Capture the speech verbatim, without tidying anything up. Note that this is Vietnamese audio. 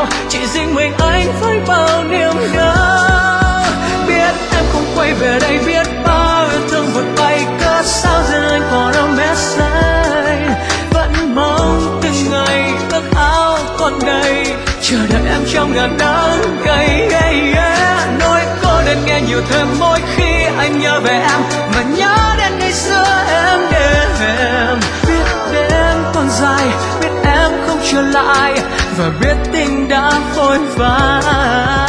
chỉ riêng mình anh với bao niềm đau. Biết em không quay về đây, biết bao yêu thương vụt bay, cớ sao riêng anh còn ôm message. Vẫn mong từng ngày ước áo còn đầy, chờ đợi em trong ngàn nắng cay. Yeah, yeah. Nỗi cô đơn nghe nhiều thêm mỗi khi anh nhớ về em, và nhớ đến ngày xưa em đêm. Biết đêm còn dài, biết em không trở lại, và biết tình đã phôi phai.